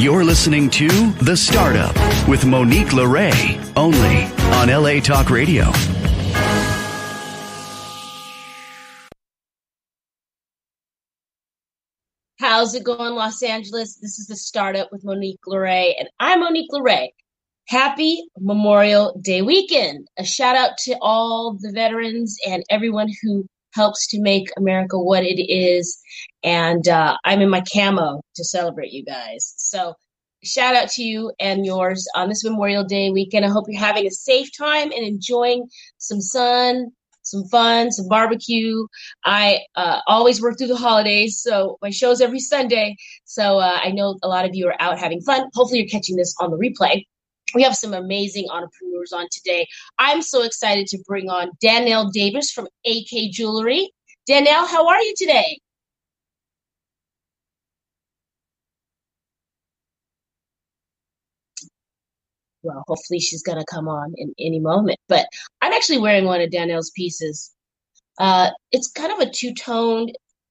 You're listening to The Startup with Monique LeRae, only on LA Talk Radio. How's it going, Los Angeles? This is The Startup with Monique LeRae, and I'm Monique LeRae. Happy Memorial Day weekend. A shout out to all the veterans and everyone who helps to make America what it is. And I'm in my camo to celebrate you guys. So shout out to you and yours on this Memorial Day weekend. I hope you're having a safe time and enjoying some sun, some fun, some barbecue. I always work through the holidays, so my show's every Sunday. So I know a lot of you are out having fun. Hopefully you're catching this on the replay. We have some amazing entrepreneurs on today. I'm so excited to bring on Danielle Davis from AK Jewelry. Danielle, how are you today? Well, hopefully she's going to come on in any moment. But I'm actually wearing one of Danielle's pieces. It's kind of a two-toned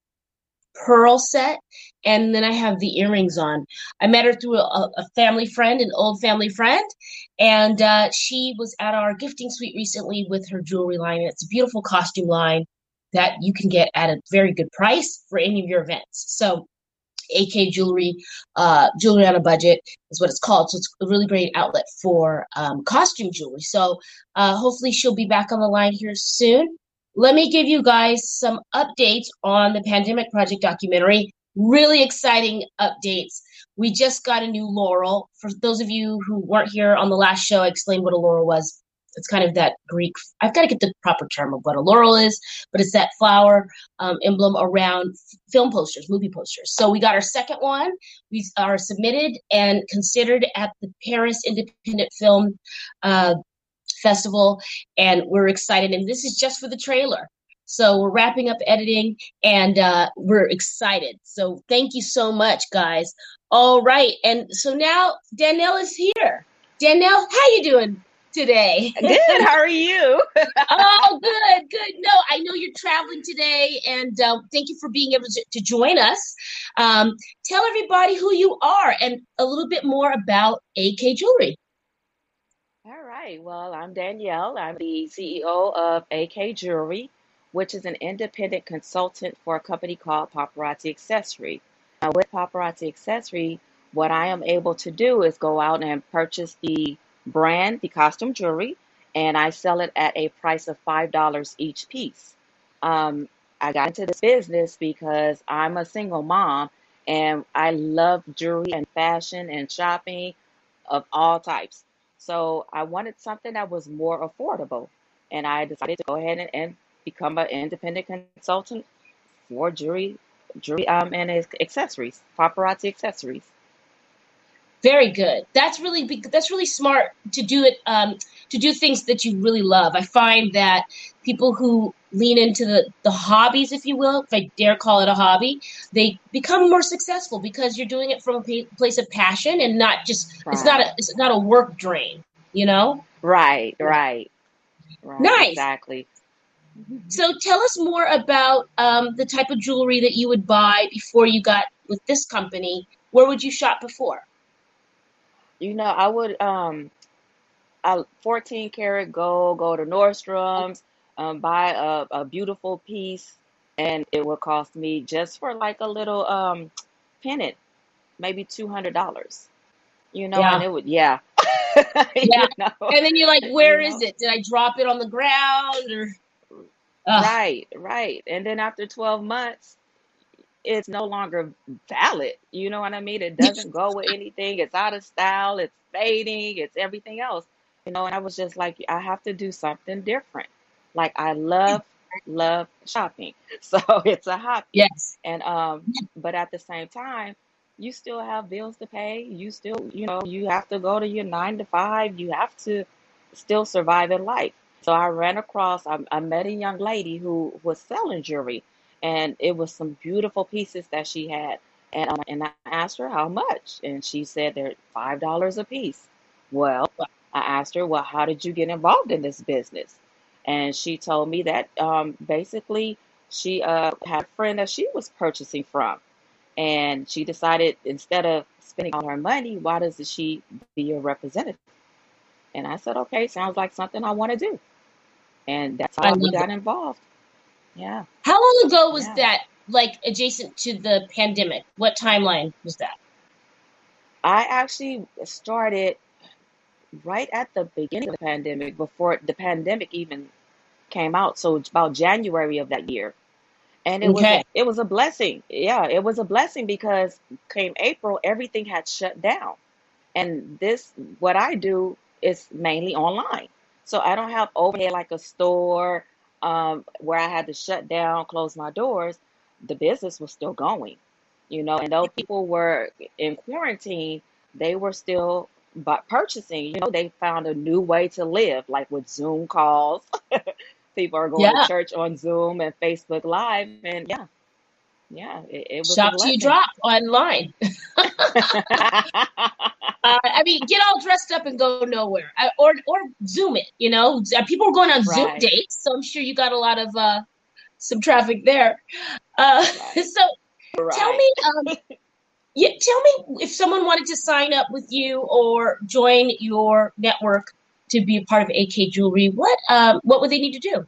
pearl set, and then I have the earrings on. I met her through a family friend, an old family friend, and she was at our gifting suite recently with her jewelry line. It's a beautiful costume line that you can get at a very good price for any of your events. So AK Jewelry, Jewelry on a Budget is what it's called. So it's a really great outlet for costume jewelry. So hopefully she'll be back on the line here soon. Let me give you guys some updates on the Pandemic Project documentary. Really exciting updates. We just got a new laurel. For those of you who weren't here on the last show, I explained what a laurel was. It's kind of that Greek, I've got to get the proper term of what a laurel is, but it's that flower emblem around film posters, movie posters. So we got our second one. We are submitted and considered at the Paris Independent Film Festival, and we're excited. And this is just for the trailer. So we're wrapping up editing, and we're excited. So thank you so much, guys. All right. And so now Danielle is here. Danielle, how you doing today? Good. How are you? Oh, good. No, I know you're traveling today, and thank you for being able to join us. Tell everybody who you are and a little bit more about AK Jewelry. All right. Well, I'm Danielle. I'm the CEO of AK Jewelry, which is an independent consultant for a company called Paparazzi Accessory. With Paparazzi Accessory, what I am able to do is go out and purchase the brand, the costume jewelry, and I sell it at a price of $5 each piece. I got into this business because I'm a single mom and I love jewelry and fashion and shopping of all types. So I wanted something that was more affordable, and I decided to go ahead and become an independent consultant for and accessories, paparazzi accessories. Very good. That's really smart to do it, to do things that you really love. I find that people who lean into the hobbies, if you will, if I dare call it a hobby, they become more successful because you're doing it from a place of passion and not just, Right. it's not a work drain, you know? Right. Nice. Exactly. So tell us more about the type of jewelry that you would buy before you got with this company. Where would you shop before? I would 14 karat gold, go to Nordstrom's, buy a beautiful piece, and it would cost me just for like a little pennant, maybe $200. And Yeah. it would, yeah. Yeah. you know, And then you're like, you where is know. it? Did I drop it on the ground or? Ugh. Right. And then after 12 months, it's no longer valid. You know what I mean? It doesn't go with anything. It's out of style. It's fading. It's everything else. And I was just like, I have to do something different. Like I love shopping. So it's a hobby. Yes. And but at the same time, you still have bills to pay. You still, you have to go to your 9 to 5. You have to still survive in life. So I ran across, I met a young lady who was selling jewelry, and it was some beautiful pieces that she had. And I asked her how much, and she said they're $5 a piece. Well, I asked her, well, how did you get involved in this business? And she told me that basically she had a friend that she was purchasing from, And she decided instead of spending all her money, why doesn't she be a representative? And I said, okay, sounds like something I want to do. And that's I how we love got that. involved. Yeah, How long ago was yeah. that, like adjacent to the pandemic? What timeline was that? I actually started right at the beginning of the pandemic, before the pandemic even came out. So it's about January of that year. And Okay. it was a blessing. Yeah, it was a blessing because came April, everything had shut down. And this, what I do is mainly online. So I don't have overhead like a store, where I had to shut down, close my doors. The business was still going, and though people were in quarantine, they were still but purchasing. They found a new way to live, like with Zoom calls. People are going to Yeah. church on Zoom and Facebook Live. And yeah, yeah, it was a Shop till you blessing. drop online. I mean, get all dressed up and go nowhere, or Zoom it. People were going on Zoom Right, dates, so I'm sure you got a lot of some traffic there. right, So tell right. me, yeah, tell me if someone wanted to sign up with you or join your network to be a part of AK Jewelry. What would they need to do?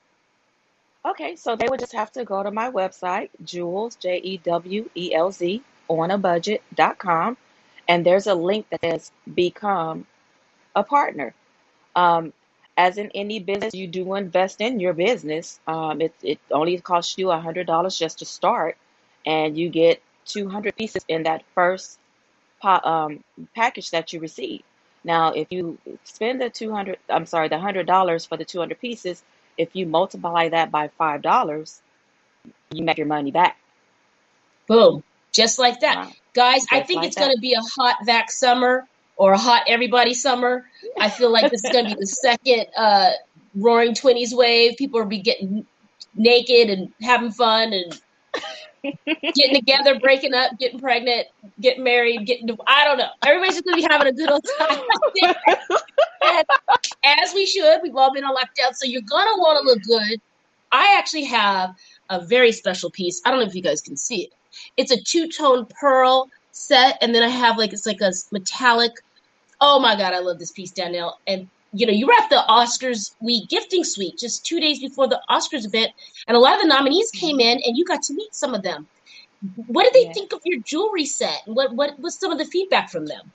Okay, so they would just have to go to my website, Jewels, Jewelz, onabudget.com, and there's a link that says become a partner. Um, as in any business, you do invest in your business. It only costs you $100 just to start, and you get 200 pieces in that first package that you receive. Now, if you spend the $100 for the 200 pieces, if you multiply that by $5, you make your money back. Boom. Just like that. Right. Guys, I Just think like it's going that. to be a hot vac summer or a hot everybody summer. I feel like this is going to be the second Roaring Twenties wave. People will be getting naked and having fun and getting together, breaking up, getting pregnant, getting married, I don't know. Everybody's just going to be having a good old time. And as we should, we've all been on lockdown, so you're going to want to look good. I actually have a very special piece. I don't know if you guys can see it. It's a two-tone pearl set, and then I have it's like a metallic. Oh my God, I love this piece, Danielle. And you were at the Oscars week gifting suite just 2 days before the Oscars event, and a lot of the nominees came in, and you got to meet some of them. What did they Yeah. think of your jewelry set? What was some of the feedback from them?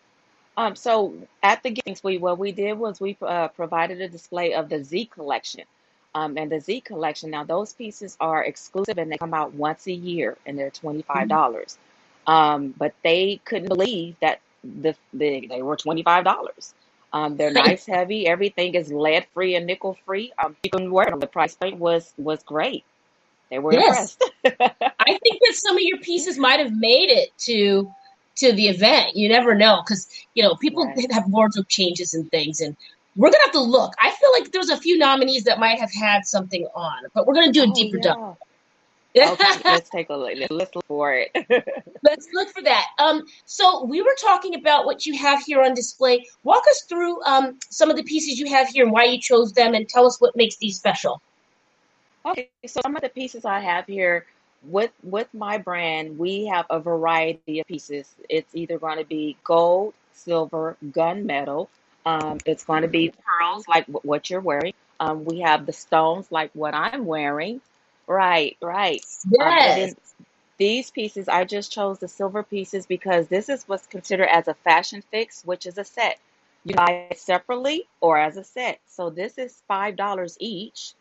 So at the giving suite, what we did was we provided a display of the Z collection. And the Z collection, now those pieces are exclusive and they come out once a year and they're $25. But they couldn't believe that they were $25. They're nice, heavy. Everything is lead free and nickel free. You can wear them. The price point was great. They were Yes. impressed. I think that some of your pieces might have made it to the event. You never know because people Right. have wardrobe changes and things, and we're gonna have to look. I feel like there's a few nominees that might have had something on, but we're gonna do a Oh deeper dive. yeah. Okay, let's take a look. Let's look for it. Let's look for that. So we were talking about what you have here on display. Walk us through some of the pieces you have here and why you chose them, and tell us what makes these special. Okay, so some of the pieces I have here with my brand, we have a variety of pieces. It's either going to be gold, silver, gunmetal. It's going to be pearls like what you're wearing. We have the stones like what I'm wearing. Right, right. And Yes. then these pieces, I just chose the silver pieces because this is what's considered as a fashion fix, which is a set. You buy it separately or as a set. So this is $5 each.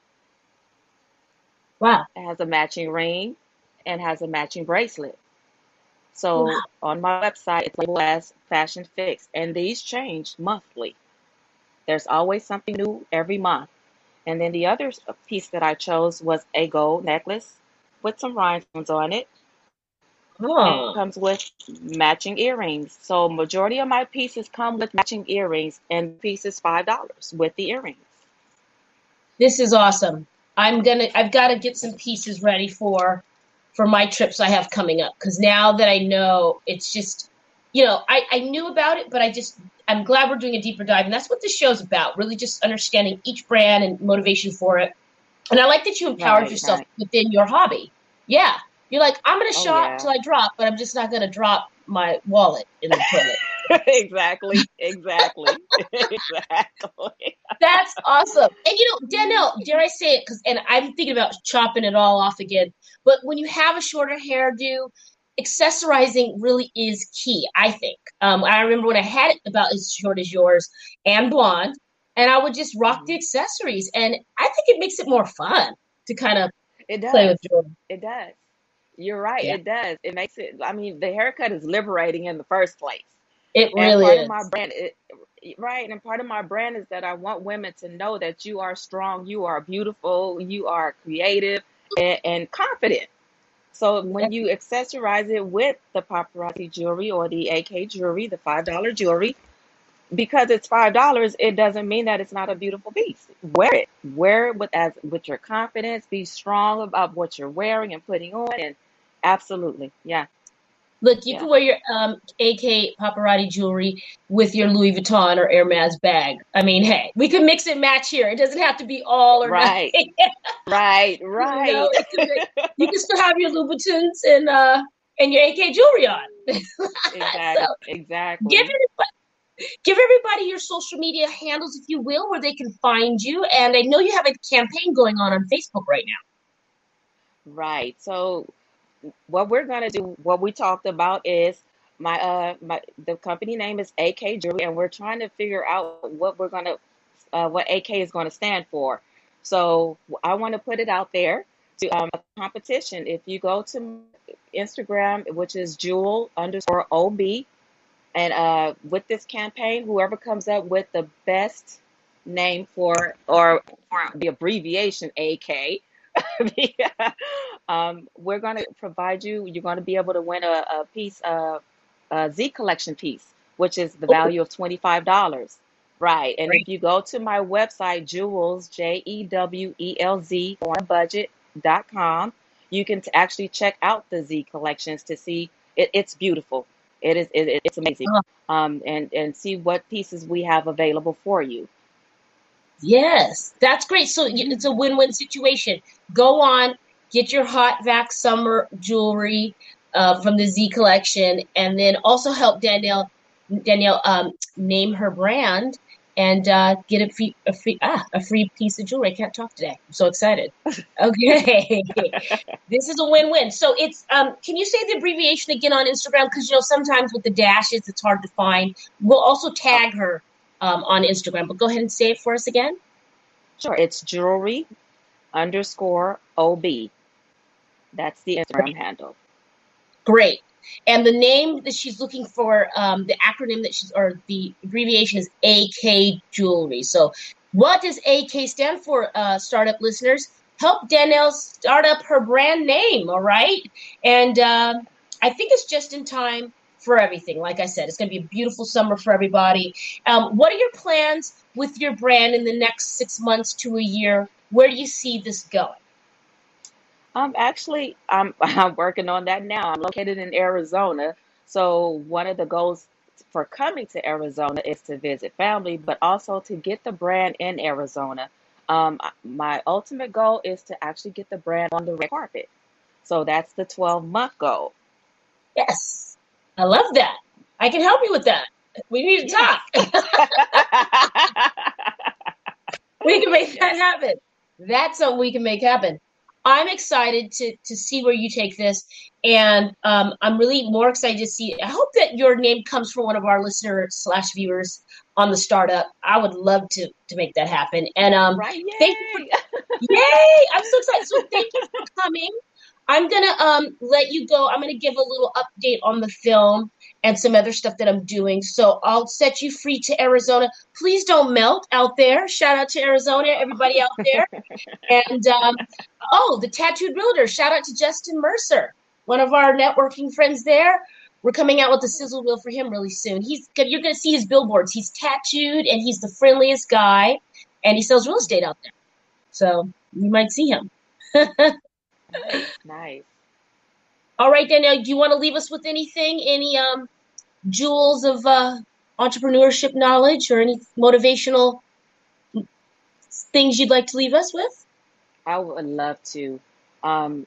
Wow. It has a matching ring and has a matching bracelet. Wow. So on my website, it's labeled as Fashion Fix, and these change monthly. There's always something new every month. And then the other piece that I chose was a gold necklace with some rhinestones on it. It Oh. comes with matching earrings. So majority of my pieces come with matching earrings, and the piece is $5 with the earrings. This is awesome. I've got to get some pieces ready for my trips I have coming up because now that I know, it's just, I knew about it, but I'm glad we're doing a deeper dive, and that's what this show's about. Really, just understanding each brand and motivation for it. And I like that you empowered Right, yourself right. within your hobby. Yeah, You're like, I'm going to Oh shop yeah. till I drop, but I'm just not going to drop my wallet in the toilet. Exactly. Exactly. Exactly. That's awesome. And Danielle, dare I say it? Because and I'm thinking about chopping it all off again. But when you have a shorter hairdo, accessorizing really is key, I think. I remember when I had it about as short as yours and blonde, and I would just rock the Mhm. accessories. And I think it makes it more fun to kind of It play does. with jewelry. It does. You're right. Yeah, It does. It makes it, I mean, the haircut is liberating in the first place. it And really part of my is. brand, right? And part of my brand is that I want women to know that you are strong, you are beautiful, you are creative and confident. So when you accessorize it with the paparazzi jewelry or the AK jewelry, the $5 jewelry, because it's $5, it doesn't mean that it's not a beautiful piece. Wear it. Wear it with your confidence. Be strong about what you're wearing and putting on. And absolutely, yeah, Look, you yeah, can wear your AK paparazzi jewelry with your Louis Vuitton or Hermes bag. I mean, hey, we can mix and match here. It doesn't have to be all or nothing. right, right, right. You can still have your Louboutins and your AK jewelry on. So Exactly, give exactly. give everybody your social media handles, if you will, where they can find you. And I know you have a campaign going on Facebook right now. Right. So what we're gonna do, what we talked about is my the company name is AK Jewelry, and we're trying to figure out what AK is going to stand for. So I want to put it out there to a competition. If you go to Instagram, which is Jewel underscore OB, and with this campaign, whoever comes up with the best name for the abbreviation AK, we're going to provide you. You're going to be able to win a piece of a Z collection piece, which is the Oh, value of $25. Right. And if great. you go to my website, Jewels, Jewelz, on a budget.com, you can actually check out the Z collections to see it's beautiful. It's amazing. Uh, And see what pieces we have available for you. yes, that's great. So it's a Mhm. win-win situation. Go on, get your hot vac summer jewelry from the Z collection, and then also help Danielle name her brand and get a free piece of jewelry. I can't talk today. I'm so excited. Okay. This is a win-win. So it's can you say the abbreviation again on Instagram? Because sometimes with the dashes it's hard to find. We'll also Oh, tag her on Instagram, but go ahead and say it for us again. sure. It's jewelry underscore OB. That's the Instagram handle. Great. And the name that she's looking for, the acronym or the abbreviation is AK Jewelry. So, what does AK stand for, startup listeners? Help Danielle start up her brand name, all right? And I think it's just in time for everything. Like I said, it's going to be a beautiful summer for everybody. What are your plans with your brand in the next 6 months to a year? Where do you see this going? Actually, I'm working on that now. I'm located in Arizona, so one of the goals for coming to Arizona is to visit family, but also to get the brand in Arizona. My ultimate goal is to actually get the brand on the red carpet. So that's the 12-month goal. Yes, I love that. I can help you with that. We need to Yes. talk. We can make that Yes. happen. That's something we can make happen. I'm excited to see where you take this, and I'm really more excited to see. I hope that your name comes from one of our listeners/viewers on the startup. I would love to make that happen. And Right. thank you for Yay. yay! I'm so excited. So thank you for coming. I'm gonna let you go. I'm gonna give a little update on the film and some other stuff that I'm doing. So I'll set you free to Arizona. Please don't melt out there. Shout out to Arizona, everybody out there. And oh, the tattooed realtor. Shout out to Justin Mercer, one of our networking friends there. We're coming out with a sizzle reel for him really soon. You're gonna see his billboards. He's tattooed and he's the friendliest guy, and he sells real estate out there. So you might see him. Nice. Nice. All right, Danielle, do you want to leave us with anything? Any jewels of entrepreneurship knowledge or any motivational things you'd like to leave us with? I would love to. Um,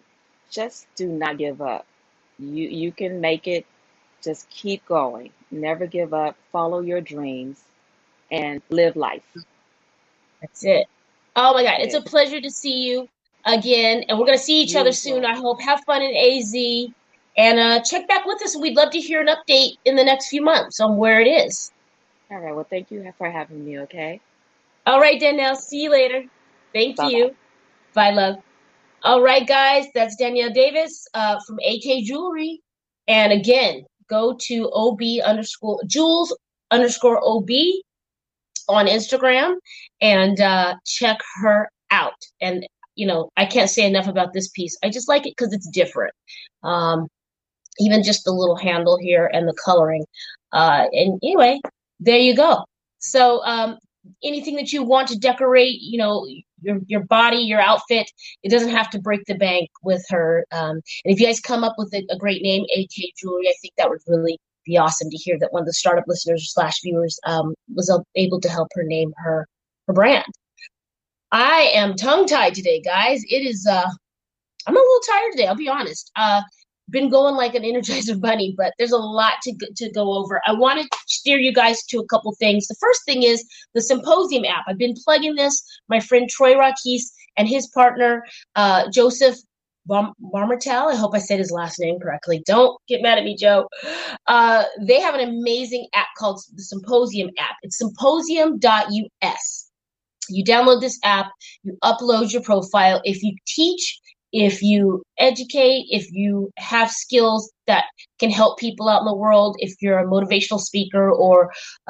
just do not give up. You can make it. Just keep going. Never give up. Follow your dreams and live life. That's it. Oh my God. That's It's a it. pleasure to see you again. And we're going to see each You other as soon, I well. hope. Have fun in AZ. And check back with us. We'd love to hear an update in the next few months on where it is. All right. Well, thank you for having me. Okay. All right, Danielle. See you later. Thank Bye bye. you. Bye, love. All right, guys. That's Danielle Davis from AK Jewelry. And again, go to OB underscore Jules underscore OB on Instagram and check her out. And I can't say enough about this piece. I just like it because it's different. Um, Even just the little handle here and the coloring. And anyway, there you go. So anything that you want to decorate, your body, your outfit, it doesn't have to break the bank with her. And if you guys come up with a great name, AK Jewelry, I think that would really be awesome to hear that one of the startup listeners slash viewers was able to help her name her brand. I am tongue tied today, guys. It is I'm a little tired today, I'll be honest. Been going like an Energizer bunny, but there's a lot to go over. I want to steer you guys to a couple things. The first thing is the Symposium app. I've been plugging this. My friend Troy Rakis and his partner, Joseph Marmartel. I hope I said his last name correctly. Don't get mad at me, Joe. They have an amazing app called the Symposium app. It's symposium.us. You download this app, you upload your profile. If you teach, if you educate, if you have skills that can help people out in the world, if you're a motivational speaker or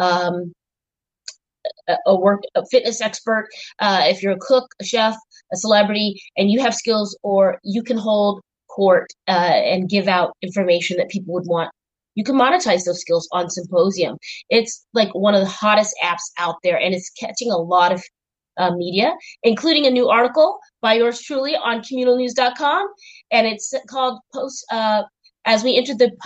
a fitness expert, if you're a cook, a chef, a celebrity, and you have skills, or you can hold court and give out information that people would want, you can monetize those skills on Symposium. It's like one of the hottest apps out there, and it's catching a lot of media, including a new article by yours truly on communalnews.com. And it's called as we enter the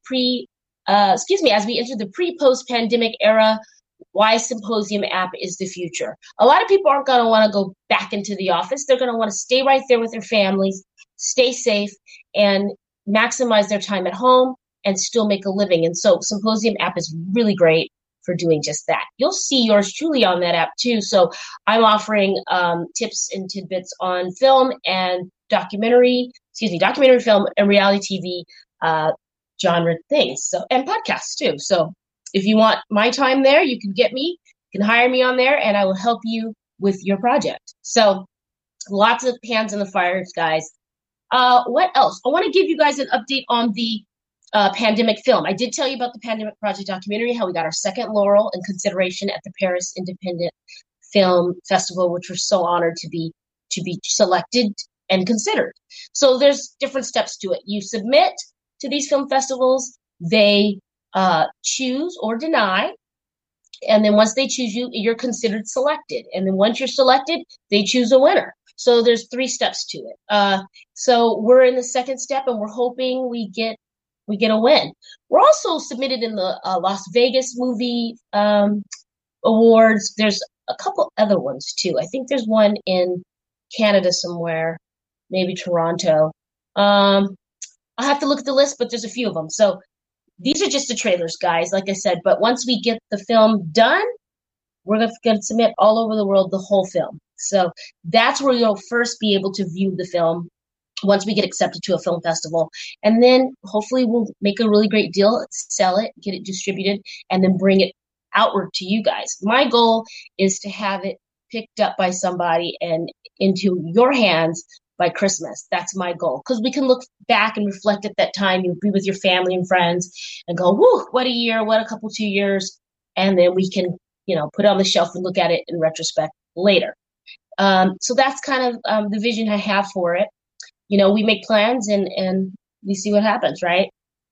pre-post pandemic era, why Symposium app is the future. A lot of people aren't going to want to go back into the office. They're going to want to stay right there with their families, stay safe, and maximize their time at home and still make a living. And so Symposium app is really great for doing just that. You'll see yours truly on that app too. So I'm offering tips and tidbits on film and documentary film and reality TV genre things. So, and podcasts too. So if you want my time there, you can get me, you can hire me on there, and I will help you with your project. So lots of hands in the fire, guys. What else? I want to give you guys an update on the pandemic film. I did tell you about the Pandemic Project documentary, how we got our second laurel in consideration at the Paris Independent Film Festival, which we're so honored to be selected and considered. So there's different steps to it. You submit to these film festivals, they choose or deny, and then once they choose you, you're considered selected. And then once you're selected, they choose a winner. So there's 3 steps to it. So we're in the second step, and we're hoping we get a win. We're also submitted in the Las Vegas Movie Awards. There's a couple other ones too. I think there's one in Canada somewhere, maybe Toronto. I'll have to look at the list, but there's a few of them. So these are just the trailers, guys, like I said. But once we get the film done, we're going to submit all over the world the whole film. So that's where you'll first be able to view the film once we get accepted to a film festival. And then hopefully we'll make a really great deal, sell it, get it distributed, and then bring it outward to you guys. My goal is to have it picked up by somebody and into your hands by Christmas. That's my goal. Because we can look back and reflect at that time. You'll be with your family and friends and go, whoo, what a year, what a couple 2 years. And then we can, put it on the shelf and look at it in retrospect later. So that's kind of the vision I have for it. We make plans and we see what happens, right?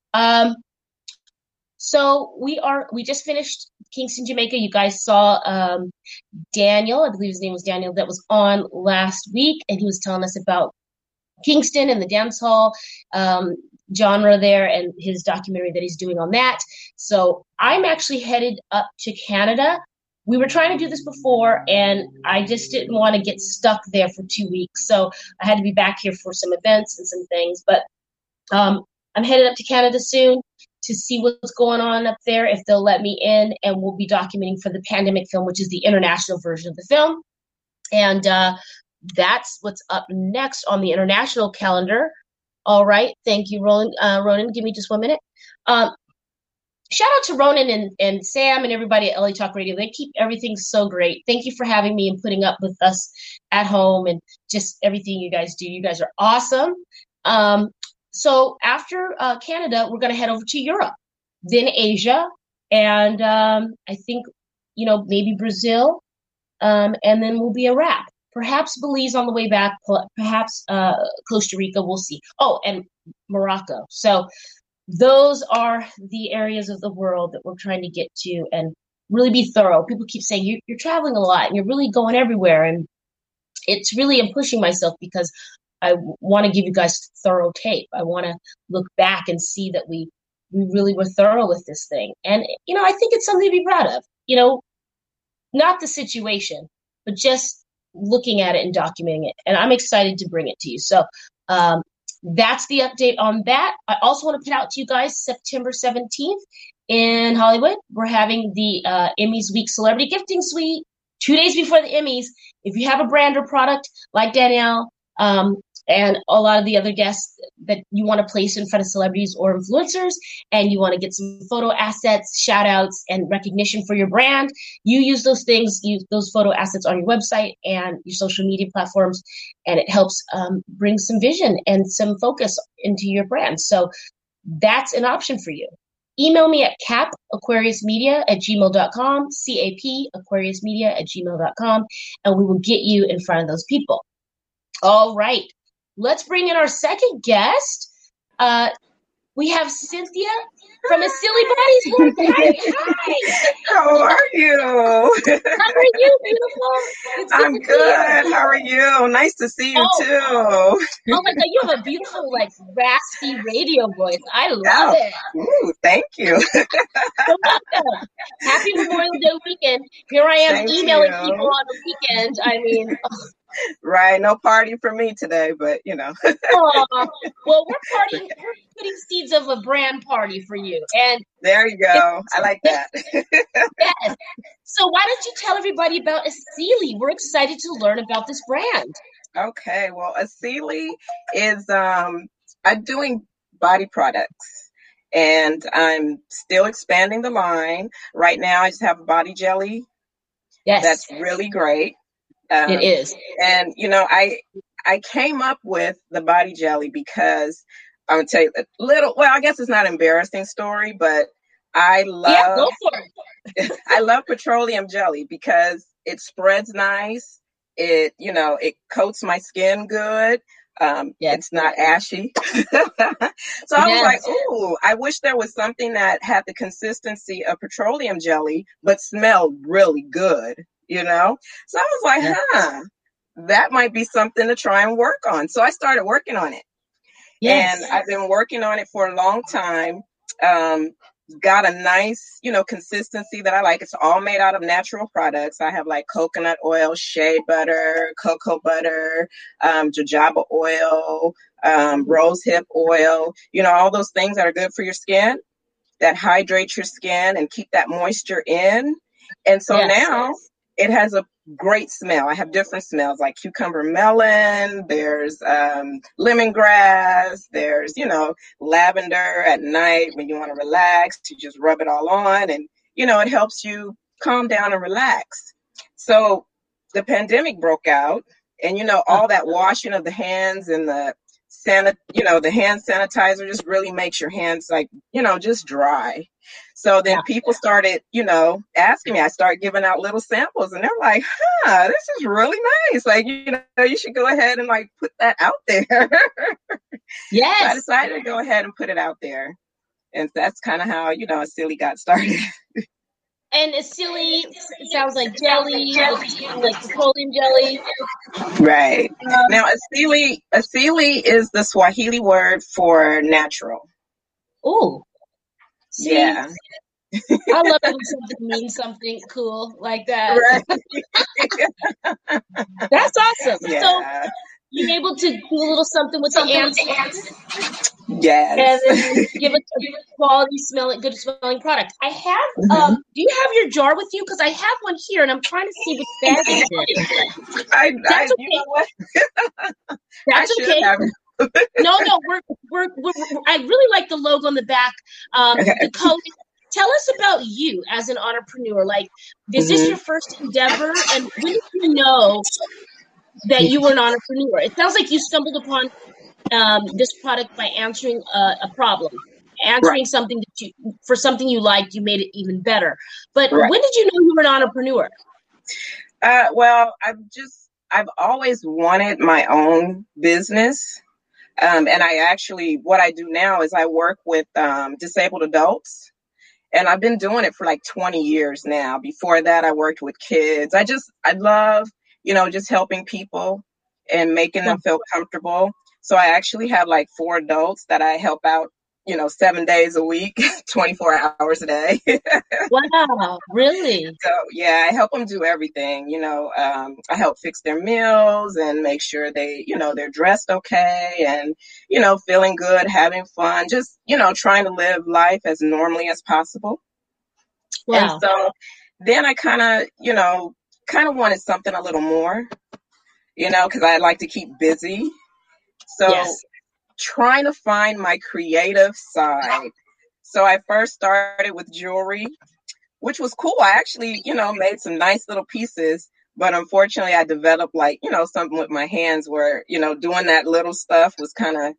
So we just finished Kingston, Jamaica. You guys saw Daniel, I believe his name was Daniel, that was on last week, and he was telling us about Kingston and the dance hall genre there and his documentary that he's doing on that. So I'm actually headed up to Canada we were trying to do this before, and I just didn't want to get stuck there for 2 weeks. So I had to be back here for some events and some things. But I'm headed up to Canada soon to see what's going on up there, if they'll let me in, and we'll be documenting for the Pandemic film, which is the international version of the film. And that's what's up next on the international calendar. All right. Thank you, Ronan. Ronan, give me just 1 minute. Shout out to Ronan and Sam and everybody at LA Talk Radio. They keep everything so great. Thank you for having me and putting up with us at home and just everything you guys do. You guys are awesome. So after Canada, we're going to head over to Europe, then Asia, and I think, maybe Brazil, and then we'll be a wrap. Perhaps Belize on the way back, perhaps Costa Rica, we'll see. Oh, and Morocco. So those are the areas of the world that we're trying to get to and really be thorough. People keep saying, you're traveling a lot and you're really going everywhere. And it's really, I'm pushing myself because I want to give you guys thorough tape. I want to look back and see that we really were thorough with this thing. And, I think it's something to be proud of. Not the situation, but just looking at it and documenting it. And I'm excited to bring it to you. So that's the update on that. I also want to put out to you guys September 17th in Hollywood. We're having the Emmys Week Celebrity Gifting Suite 2 days before the Emmys. If you have a brand or product like Danielle and a lot of the other guests that you want to place in front of celebrities or influencers, and you want to get some photo assets, shout outs, and recognition for your brand, you use those things, use those photo assets on your website and your social media platforms, and it helps bring some vision and some focus into your brand. So that's an option for you. Email me at capaquariusmedia@gmail.com, capaquariusmedia@gmail.com, and we will get you in front of those people. All right. Let's bring in our second guest. We have Cynthia from A Silly Body's World. Hi. How are you? How are you, beautiful? I'm good. How are you? Nice to see you, too. Oh, my God. You have a beautiful, raspy radio voice. I love it. Ooh, thank you. You're welcome. Happy Memorial Day weekend. Here I am emailing people on the weekend. I mean... Right, no party for me today, but Well, we're partying. We're putting seeds of a brand party for you, and there you go. I like that. Yes. So why don't you tell everybody about Asili? We're excited to learn about this brand. Okay, well, Asili is I'm doing body products, and I'm still expanding the line. Right now, I just have a body jelly. Yes, that's really great. It is. And, I came up with the body jelly because I'm going to tell you I guess it's not an embarrassing story, but I go for it. I love petroleum jelly because it spreads nice. It coats my skin good. It's not ashy. So I was like, ooh, I wish there was something that had the consistency of petroleum jelly, but smelled really good. So I was like, that might be something to try and work on. So I started working on it. Yes. And I've been working on it for a long time. Got a nice, consistency that I like. It's all made out of natural products. I have coconut oil, shea butter, cocoa butter, jojoba oil, rosehip oil, all those things that are good for your skin, that hydrate your skin and keep that moisture in. And so now it has a great smell. I have different smells like cucumber melon, there's lemongrass, there's, lavender at night when you want to relax, you just rub it all on and, it helps you calm down and relax. So the pandemic broke out and, all that washing of the hands and the the hand sanitizer just really makes your hands just dry. So then people started, asking me, I started giving out little samples and they're like, this is really nice. You should go ahead and put that out there. Yes. So I decided to go ahead and put it out there. And that's kind of how, Asili got started. And Asili sounds like jelly, like petroleum jelly. Right. Now, Asili is the Swahili word for natural. Oh. Yeah. I love it when something means something cool like that. Right. That's awesome. So Yeah. you're able to do a little something with the ants and Yes. then give us a quality smelling, good smelling product. I have, do you have your jar with you? Because I have one here and I'm trying to see which bag it's in. That's You okay. know what? That's I should okay. have. No, we're I really like the logo on the back. The color. Tell us about you as an entrepreneur. Like, is this your first endeavor? And when did you know that you were an entrepreneur? It sounds like you stumbled upon this product by answering a problem, answering Right. something that for something you liked, you made it even better. But Right. when did you know you were an entrepreneur? Well, I've always wanted my own business. And what I do now is I work with disabled adults. And I've been doing it for like 20 years now. Before that, I worked with kids. I love, just helping people and making them feel comfortable. So I actually have like 4 adults that I help out, 7 days a week, 24 hours a day. Wow, really? So yeah, I help them do everything. I help fix their meals and make sure they're dressed okay and, feeling good, having fun, just, trying to live life as normally as possible. Wow. And so then I kind of wanted something a little more, because I like to keep busy. So Yes. trying to find my creative side. So I first started with jewelry, which was cool. I actually, made some nice little pieces, but unfortunately I developed something with my hands where, doing that little stuff was kind of,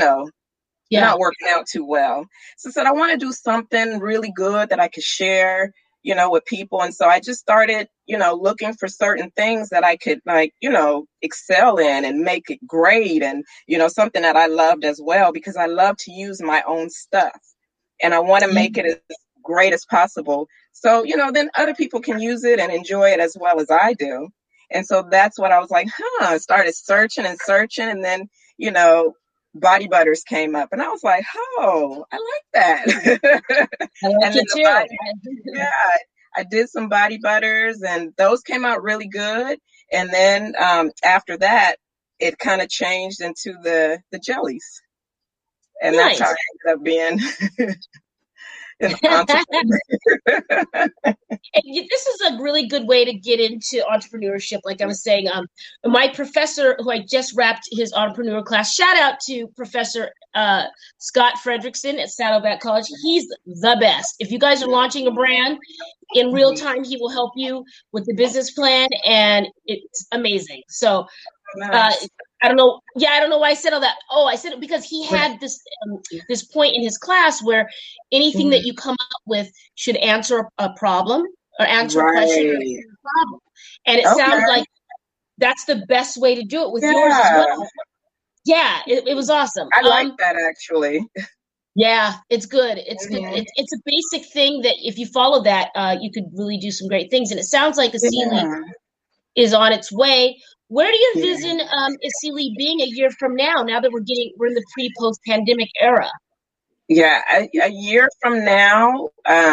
not working out too well. So I said, I want to do something really good that I could share, with people. And so I just started, looking for certain things that I could excel in and make it great. And, something that I loved as well, because I love to use my own stuff and I want to make it as great as possible. So, then other people can use it and enjoy it as well as I do. And so that's what I was like, started searching and searching. And then, body butters came up and I was like, oh, I like that. I like it too. I did some body butters and those came out really good. And then after that, it kind of changed into the jellies. And nice. That's how I ended up being an entrepreneur. This is a really good way to get into entrepreneurship. Like I was saying, my professor, who I just wrapped his entrepreneur class, shout out to Professor Scott Fredrickson at Saddleback College. He's the best. If you guys are launching a brand, in real time, he will help you with the business plan, and it's amazing. So Nice. I don't know. Yeah, I don't know why I said all that. Oh, I said it because he had this point in his class where anything that you come up with should answer a problem or answer a question or answer a problem. And it sounds like that's the best way to do it with yours as well. Yeah, it was awesome. I like that actually. Yeah, it's good. It's good. It's a basic thing that if you follow that, you could really do some great things. And it sounds like Aceli is on its way. Where do you envision Aceli being a year from now? Now that we're in the pre-post pandemic era. Yeah, a year from now,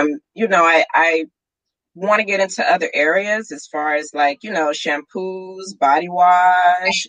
I want to get into other areas as far as shampoos, body wash,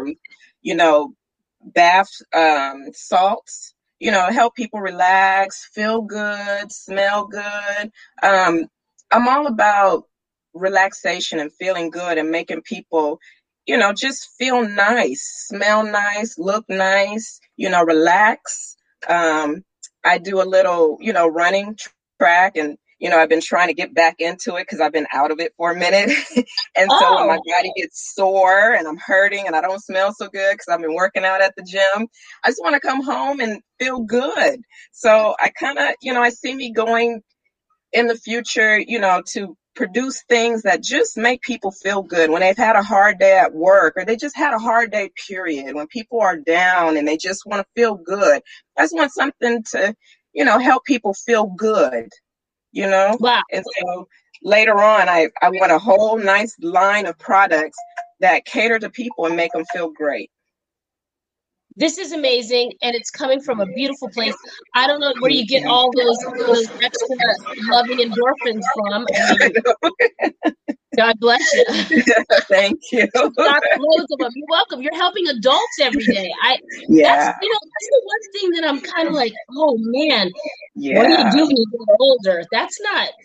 bath salts. Help people relax, feel good, smell good. I'm all about relaxation and feeling good and making people, just feel nice, smell nice, look nice, relax. I do a little, running track and, I've been trying to get back into it because I've been out of it for a minute. And so when my body gets sore and I'm hurting and I don't smell so good because I've been working out at the gym, I just want to come home and feel good. So I kind of, I see me going in the future, to produce things that just make people feel good when they've had a hard day at work or they just had a hard day, period. When people are down and they just want to feel good. I just want something to, help people feel good. Wow. And so later on, I want a whole nice line of products that cater to people and make them feel great. This is amazing, and it's coming from a beautiful place. I don't know where you get all those extra loving endorphins from. I mean, God bless you. Thank you. Got loads of them. You're welcome. You're helping adults every day. That's the one thing that I'm kind of like, oh man, what do you do when you get older? That's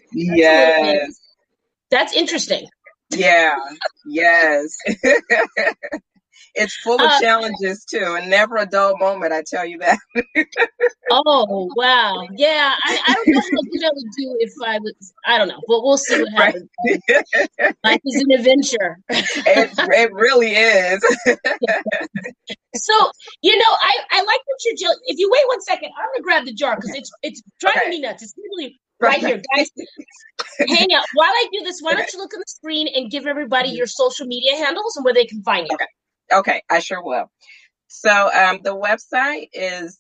that's interesting. Yeah. Yes. It's full of challenges too, and never a dull moment. I tell you that. Oh wow, yeah. I don't know how good I would do if I was. I don't know, but we'll see what happens. Right. Life is an adventure. It really is. So I like what you're doing. If you wait 1 second, I'm gonna grab the jar because it's driving me nuts. It's literally right here, guys. Hang out while I do this. Why don't you look on the screen and give everybody your social media handles and where they can find you? Okay, I sure will. So the website is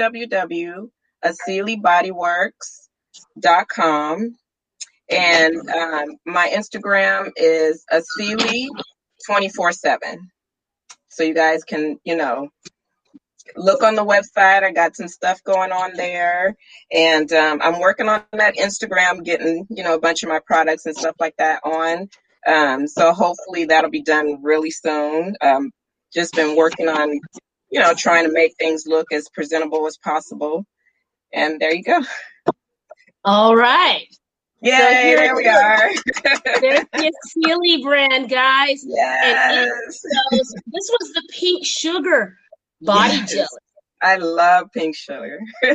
www.asilibodyworks.com, and my Instagram is Asili247. So you guys can, look on the website. I got some stuff going on there, and I'm working on that Instagram, getting, a bunch of my products and stuff like that on. So hopefully that'll be done really soon. Just been working on, trying to make things look as presentable as possible. And there you go. All right. Yay, so there we are. There's the Asili brand, guys. Yes. And this was the pink sugar body gel. I love pink sugar.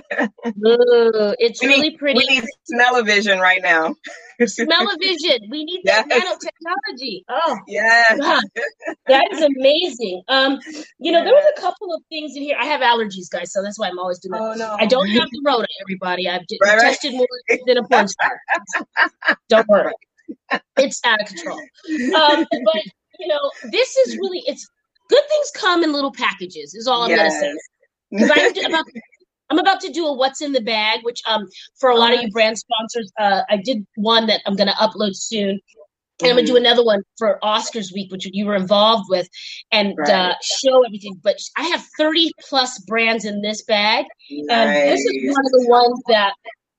Ooh, it's really pretty. We need smell-o-vision right now. Smell-o-vision. We need that nanotechnology. Oh, yeah. That is amazing. There was a couple of things in here. I have allergies, guys, so that's why I'm always doing that. Oh, no. I don't have the Rota, everybody. I've tested more than a porn star. Don't worry. It's out of control. But, this is really, it's good things come in little packages is all I'm going to say. Because I'm about to do a what's in the bag, which for a lot of you brand sponsors, I did one that I'm going to upload soon. And I'm going to do another one for Oscars week, which you were involved with, and show everything. But I have 30 plus brands in this bag. Nice. And this is one of the ones that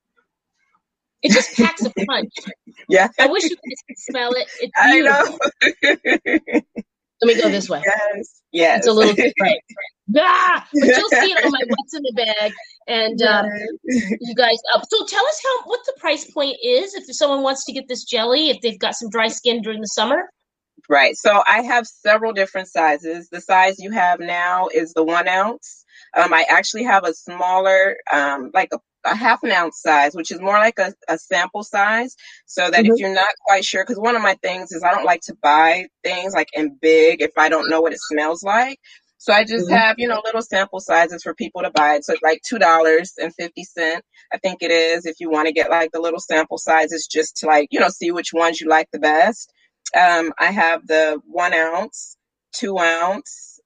it just packs a punch. Yeah. I wish you guys could smell it. It's beautiful. I know. Let me go this way. Yes. It's a little right. But you'll see it on my what's in the bag. And you guys, so tell us what the price point is if someone wants to get this jelly, if they've got some dry skin during the summer. Right. So I have several different sizes. The size you have now is the 1 ounce. I actually have a smaller, like a half an ounce size, which is more like a sample size, so that if you're not quite sure, because one of my things is I don't like to buy things like in big if I don't know what it smells like. So I just have, little sample sizes for people to buy. So it's like $2.50, I think it is, if you want to get like the little sample sizes just to see which ones you like the best. I have the 1 ounce, 2 ounce,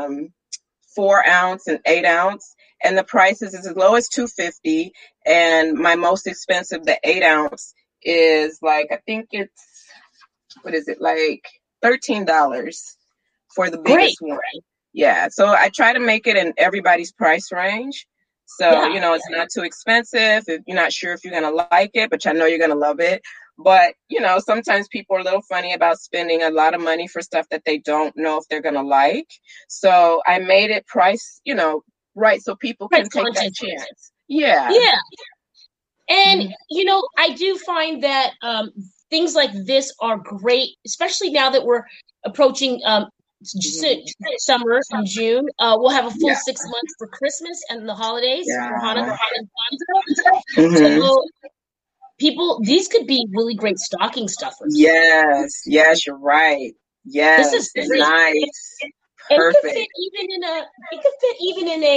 4 ounce, and 8 ounce. And the prices is as low as $2.50. And my most expensive, the 8 ounce, is I think it's, like $13 for the biggest one. Yeah. So I try to make it in everybody's price range. So, it's not too expensive. If you're not sure if you're going to like it, but I know you're going to love it. But, sometimes people are a little funny about spending a lot of money for stuff that they don't know if they're going to like. So I made it price, right, so people can take that chance. Yeah. And, I do find that things like this are great, especially now that we're approaching summer in June. We'll have a full 6 months for Christmas and the holidays for Hanukkah and Kwanzaa. So these could be really great stocking stuffers. Yes, you're right. Yes, this is nice. Perfect. It could fit even in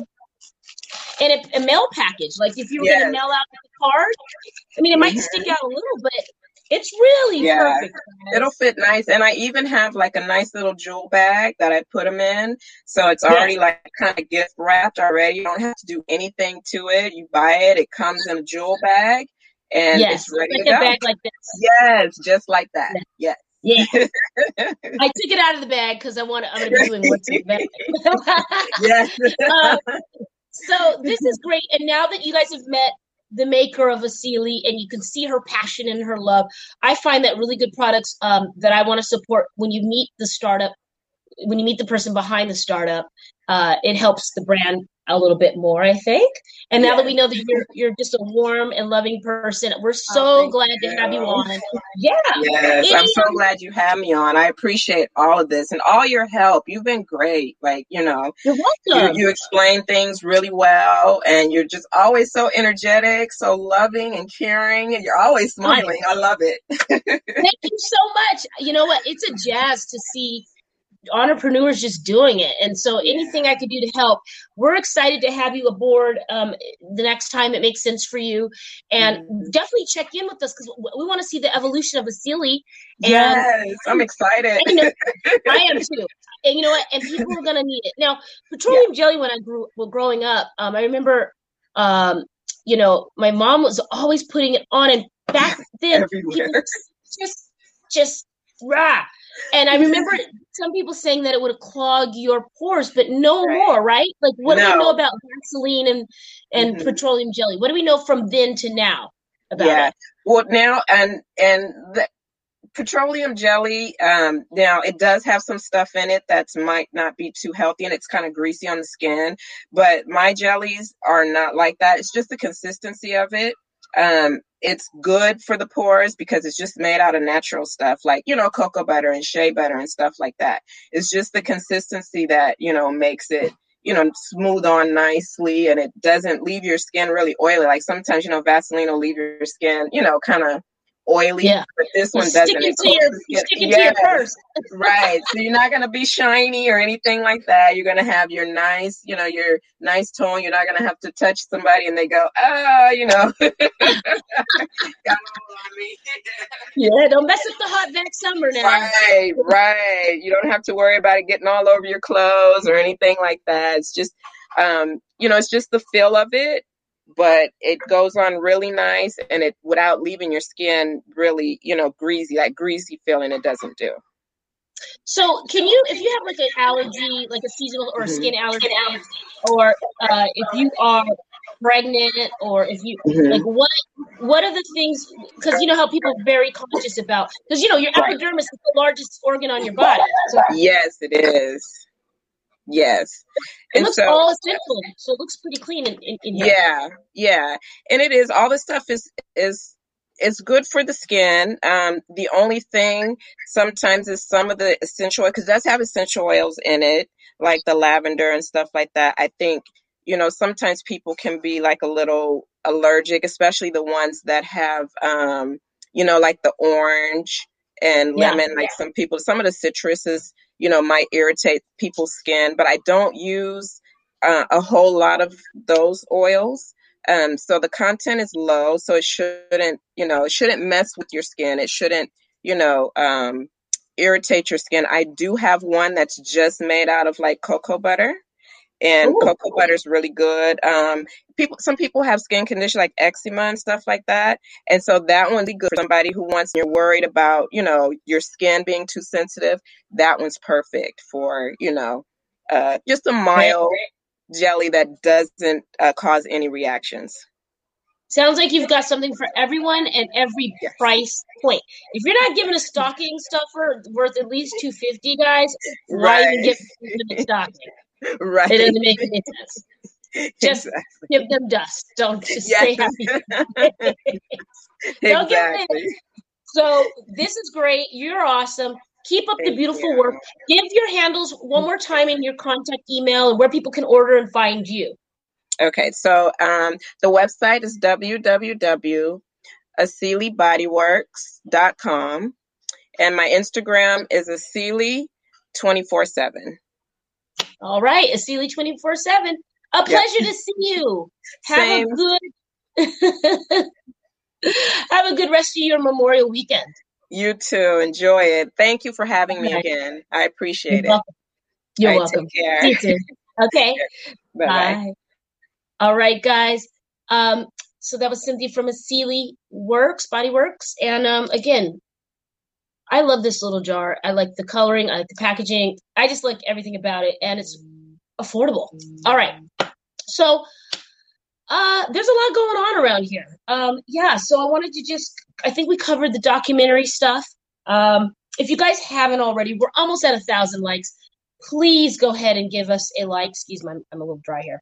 a mail package. Like if you were going to mail out the card, it might stick out a little, but it's really perfect. It'll fit nice. And I even have like a nice little jewel bag that I put them in. So it's already like kind of gift wrapped already. You don't have to do anything to it. You buy it. It comes in a jewel bag and it's ready to go. Like a bag like this. Yes, just like that. Yes. Yeah. I took it out of the bag because I'm going to be doing what's in the bag. Yes. So this is great. And now that you guys have met the maker of Asili and you can see her passion and her love, I find that really good products that I want to support when you meet the startup, when you meet the person behind the startup, it helps the brand a little bit more, I think. And now that we know that you're just a warm and loving person, we're so glad to have you on. Yeah. Yes, I'm so glad you have me on. I appreciate all of this and all your help. You've been great. Like, you're welcome. You explain things really well, and you're just always so energetic, so loving and caring, and you're always smiling. I love it. Thank you so much. You know what? It's a jazz to see entrepreneurs just doing it, and so anything I could do to help, we're excited to have you aboard the next time it makes sense for you, and definitely check in with us because we want to see the evolution of Asili. Yes, I'm excited. And, I am too. And you know what? And people are going to need it. Now, petroleum jelly, when I growing up, I remember, my mom was always putting it on, and back then, people just rah. And I remember some people saying that it would clog your pores, but no more, right? Like, what do we know about Vaseline and petroleum jelly? What do we know from then to now about it? Well, now and the petroleum jelly, now it does have some stuff in it that might not be too healthy, and it's kind of greasy on the skin. But my jellies are not like that. It's just the consistency of it. It's good for the pores because it's just made out of natural stuff like, cocoa butter and shea butter and stuff like that. It's just the consistency that, makes it, smooth on nicely, and it doesn't leave your skin really oily. Like sometimes, Vaseline will leave your skin, kind of oily, but this one doesn't. Sticking to your purse. Right. So you're not going to be shiny or anything like that. You're going to have your nice, your nice tone. You're not going to have to touch somebody and they go, got all on me. Yeah, don't mess up the hot vac summer now. Right. You don't have to worry about it getting all over your clothes or anything like that. It's just, it's just the feel of it. But it goes on really nice, and it without leaving your skin really, greasy, that greasy feeling it doesn't do. So can you, if you have like an allergy, like a seasonal or a skin allergy, or if you are pregnant, or if you like, what are the things? Because you know how people are very conscious about, because your epidermis is the largest organ on your body. So, yes, it is. Yes. It looks all essential, so it looks pretty clean in here. Yeah. And it is, all the stuff is good for the skin. The only thing sometimes is some of the essential oils, because it does have essential oils in it, like the lavender and stuff like that. I think, sometimes people can be like a little allergic, especially the ones that have, like the orange and lemon, like some of the citruses, might irritate people's skin, but I don't use a whole lot of those oils. So the content is low, so it shouldn't mess with your skin. It shouldn't, irritate your skin. I do have one that's just made out of like cocoa butter, and cocoa butter is really good. Some people have skin conditions like eczema and stuff like that. And so that one's good for somebody who you're worried about, your skin being too sensitive. That one's perfect for, just a mild jelly that doesn't cause any reactions. Sounds like you've got something for everyone and every price point. If you're not giving a stocking stuffer worth at least $250, guys, why even give a stocking? Right. It doesn't make any sense. Just give them dust. Don't just say happy. Don't give them. So this is great. You're awesome. Keep up the beautiful work. Give your handles one more time in your contact email and where people can order and find you. Okay, so the website is www.asilibodyworks.com, and my Instagram is Asili247. All right, Asili247. A pleasure to see you. Have a good rest of your Memorial weekend. You too. Enjoy it. Thank you for having me again. I appreciate it. You're welcome. Take care. See you soon. Okay. Bye. All right, guys. So that was Cynthia from Asili Bodyworks. And again, I love this little jar. I like the coloring. I like the packaging. I just like everything about it, and it's affordable. All right. So there's a lot going on around here. So I wanted to I think we covered the documentary stuff. If you guys haven't already, we're almost at 1,000 likes. Please go ahead and give us a like. Excuse me, I'm a little dry here.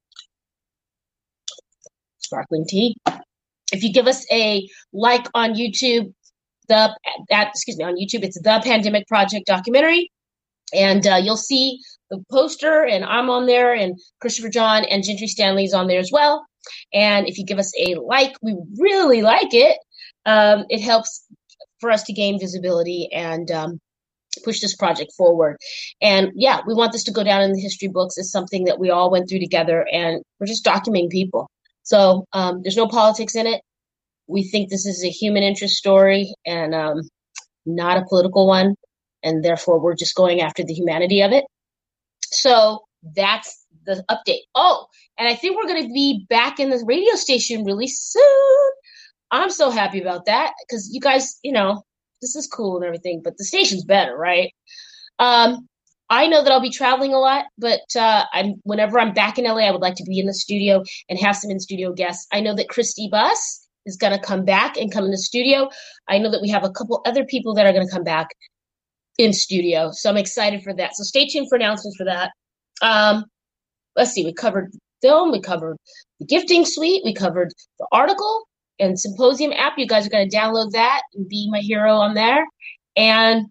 Sparkling tea. If you give us a like on YouTube, on YouTube, it's the Pandemic Project documentary, and you'll see the poster, and I'm on there, and Christopher John and Gentry Stanley's on there as well. And if you give us a like, we really like it. It helps for us to gain visibility and push this project forward. And yeah, we want this to go down in the history books as something that we all went through together, and we're just documenting people. So there's no politics in it. We think this is a human interest story and not a political one, and therefore we're just going after the humanity of it. So that's the update. Oh, and I think we're going to be back in the radio station really soon. I'm so happy about that because you guys, this is cool and everything, but the station's better, right? I know that I'll be traveling a lot, but whenever I'm back in LA, I would like to be in the studio and have some in-studio guests. I know that Christy Buss is going to come back and come in the studio. I know that we have a couple other people that are going to come back in studio, so I'm excited for that. So stay tuned for announcements for that. Let's see, we covered film, we covered the gifting suite, we covered the article and symposium app. You guys are going to download that and be my hero on there. And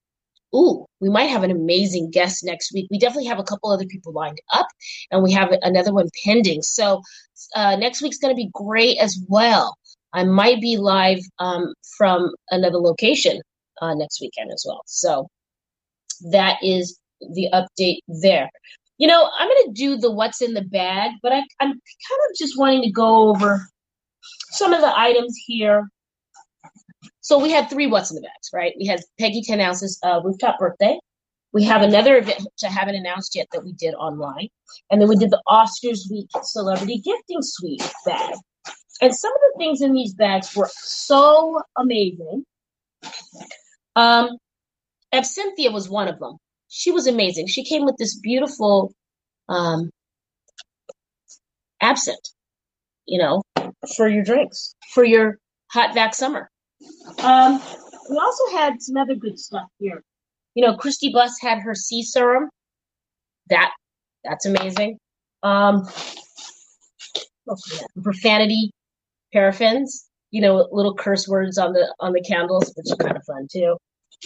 we might have an amazing guest next week. We definitely have a couple other people lined up, and we have another one pending. So next week's going to be great as well. I might be live from another location next weekend as well. So that is the update there. I'm going to do the what's in the bag, but I'm kind of just wanting to go over some of the items here. So we had 3 what's in the bags, right? We had Peggy 10 ounces rooftop birthday. We have another event which I haven't announced yet that we did online. And then we did the Oscars Week Celebrity Gifting Suite bag. And some of the things in these bags were so amazing. Absynthia was one of them. She was amazing. She came with this beautiful absinthe, for your drinks, for your hot vac summer. We also had some other good stuff here. Christy Buss had her sea serum. That's amazing. Profanity paraffins, little curse words on the candles, which is kind of fun too.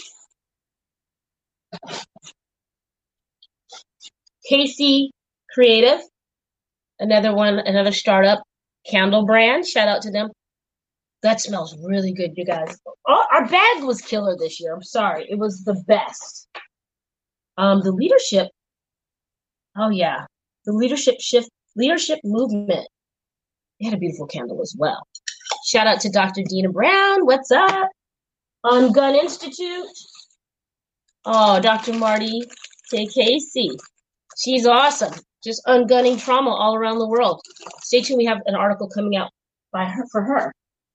Casey Creative, another startup candle brand. Shout out to them. That smells really good, you guys. Our bag was killer this year. I'm sorry. It was the best. The leadership. Oh, yeah. The leadership movement. They had a beautiful candle as well. Shout out to Dr. Dina Brown. What's up? On Gun Institute. Oh, Dr. Marty Casey. She's awesome. Just ungunning trauma all around the world. Stay tuned. We have an article coming out for her.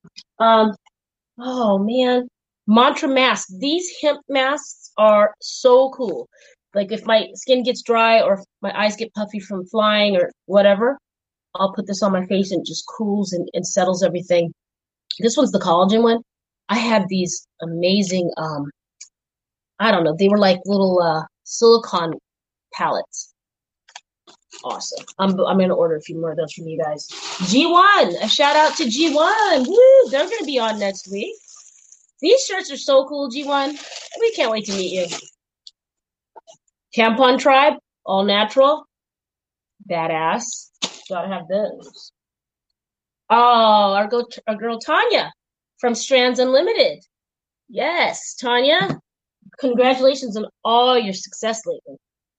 Oh man, Mantra masks. These hemp masks are so cool. Like if my skin gets dry or if my eyes get puffy from flying or whatever, I'll put this on my face and it just cools and settles everything. This one's the collagen one. I had these amazing, I don't know, they were like little silicone palettes. Awesome. I'm going to order a few more of those from you guys. G1, a shout out to G1. Woo, they're going to be on next week. These shirts are so cool, G1. We can't wait to meet you. Tampon Tribe, all natural. Badass. Gotta have those. Oh, our girl Tanya from Strands Unlimited. Yes, Tanya. Congratulations on all your success lately.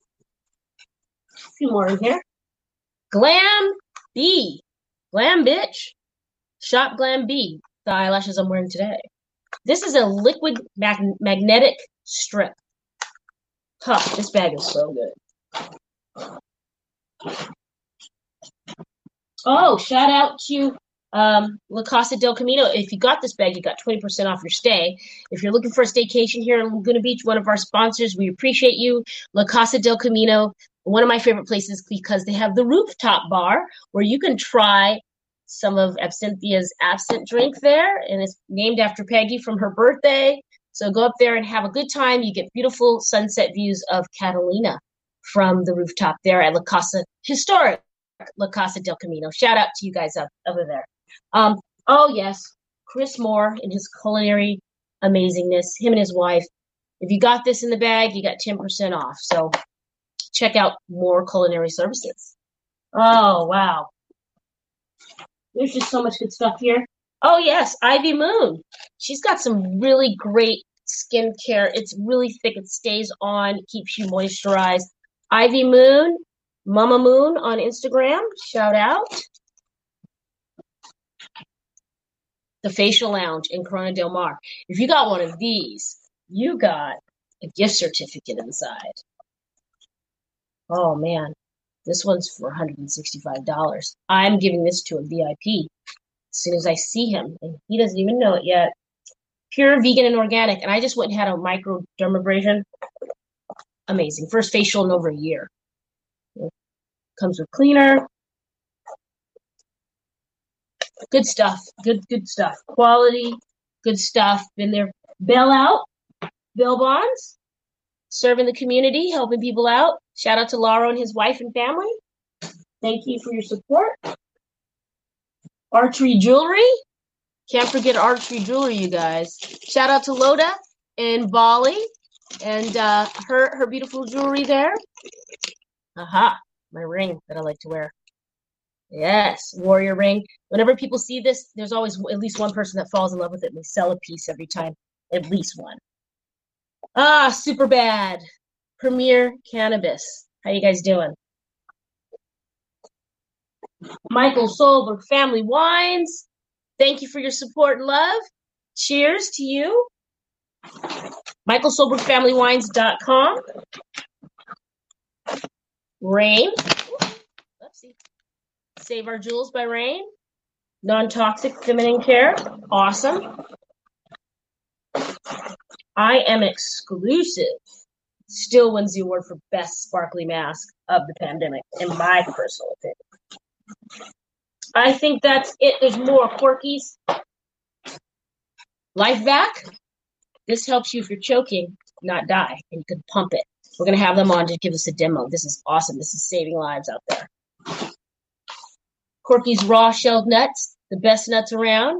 A few more in here. Glam B. Glam Bitch. Shop Glam B. The eyelashes I'm wearing today. This is a liquid magnetic strip. This bag is so good. Oh, shout out to La Casa del Camino. If you got this bag, you got 20% off your stay. If you're looking for a staycation here in Laguna Beach, one of our sponsors, we appreciate you. La Casa del Camino, one of my favorite places because they have the rooftop bar where you can try some of Absinthia's absinthe drink there, and it's named after Peggy from her birthday. So go up there and have a good time. You get beautiful sunset views of Catalina from the rooftop there at La Casa, historic La Casa del Camino. Shout out to you guys up over there. Oh yes, Chris Moore and his culinary amazingness, him and his wife. If you got this in the bag, you got 10% off. So check out more culinary services. Oh, wow. There's just so much good stuff here. Oh yes, Ivy Moon. She's got some really great skincare. It's really thick. It stays on, it keeps you moisturized. Ivy Moon, Mama Moon on Instagram. Shout out. The Facial Lounge in Corona Del Mar. If you got one of these, you got a gift certificate inside. Oh man, this one's for $165. I'm giving this to a VIP as soon as I see him, and he doesn't even know it yet. Pure vegan and organic, and I just went and had a microdermabrasion. Amazing. First facial in over a year. Comes with cleaner. Good stuff. Good stuff. Quality. Good stuff. Been there. Bail out. Bail bonds. Serving the community. Helping people out. Shout out to Lauro and his wife and family. Thank you for your support. Archery jewelry. Can't forget archery jewelry, you guys. Shout out to Loda in Bali and her beautiful jewelry there. Aha. My ring that I like to wear. Yes, warrior ring. Whenever people see this, there's always at least one person that falls in love with it. And we sell a piece every time, at least one. Super bad. Premier Cannabis. How you guys doing? Michael Solberg Family Wines. Thank you for your support and love. Cheers to you. MichaelSolbergFamilyWines.com. Rain. Oopsie. Save Our Jewels by Rain. Non-toxic feminine care. Awesome. I Am Exclusive. Still wins the award for best sparkly mask of the pandemic, in my personal opinion. I think that's it. There's more. Corky's Life Vac. This helps you if you're choking, not die, and you can pump it. We're going to have them on to give us a demo. This is awesome. This is saving lives out there. Corky's Raw Shelled Nuts, the best nuts around.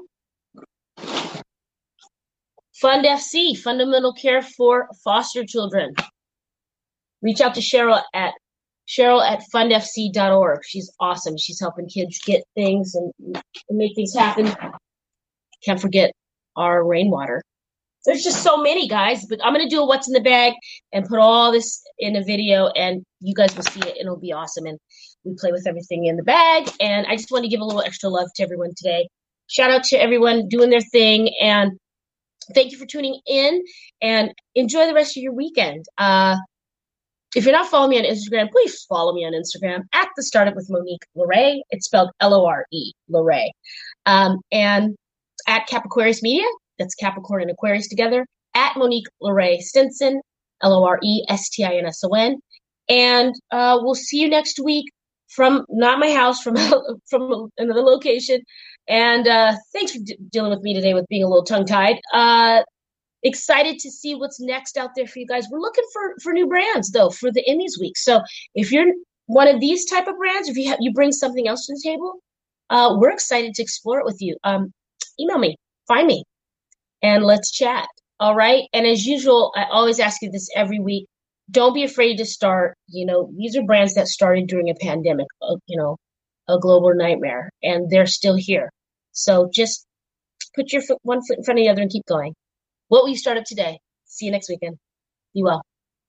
Fund FC, Fundamental Care for Foster Children. Reach out to Cheryl at fundfc.org. She's awesome. She's helping kids get things and make things happen. Can't forget our rainwater. There's just so many, guys, but I'm going to do a what's in the bag and put all this in a video, and you guys will see it, and it'll be awesome. And we play with everything in the bag, and I just want to give a little extra love to everyone today. Shout out to everyone doing their thing, and thank you for tuning in, and enjoy the rest of your weekend. If you're not following me on Instagram, please follow me on Instagram at The Startup with Monique Lorrae. It's spelled L-O-R-E, Lorrae. And at Capricorus Media, that's Capricorn and Aquarius together, at Monique Lorrae Stinson, L-O-R-E-S-T-I-N-S-O-N. And we'll see you next week from not my house, from another location. And thanks for dealing with me today with being a little tongue-tied. Excited to see what's next out there for you guys. We're looking for new brands, though, for the Emmys week. So if you're one of these type of brands, if you bring something else to the table, we're excited to explore it with you. Email me, find me, and let's chat. All right? And as usual, I always ask you this every week. Don't be afraid to start. These are brands that started during a pandemic, a global nightmare, and they're still here. So just put your one foot in front of the other and keep going. What will you start up today? See you next weekend. Be well.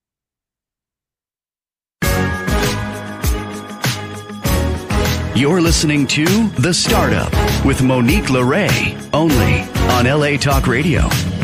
You're listening to The Startup with Monique Lorrae, only on LA Talk Radio.